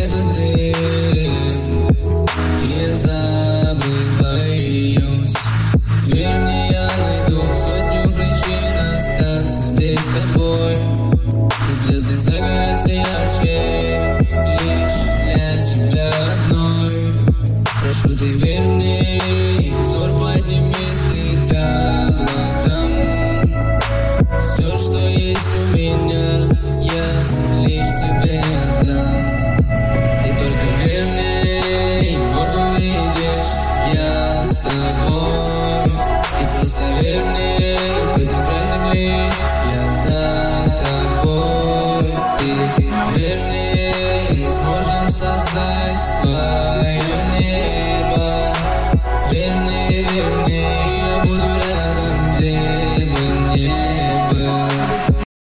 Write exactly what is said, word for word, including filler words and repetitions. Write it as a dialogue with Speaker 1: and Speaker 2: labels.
Speaker 1: методы, я забываюсь. Верь мне, я найду сотню причин остаться здесь с тобой. И звезды загорятся ярче лишь для тебя одной. Прошу, ты верь мне, и взор подними ты к облакам. Все, что есть у меня, я лишь тебе отдам. Ты только верь мне, и вот увидишь, я с тобой. Ты просто верь мне, хоть на край земли, я за тобой. Ты верь мне, и мы сможем создать свое небо.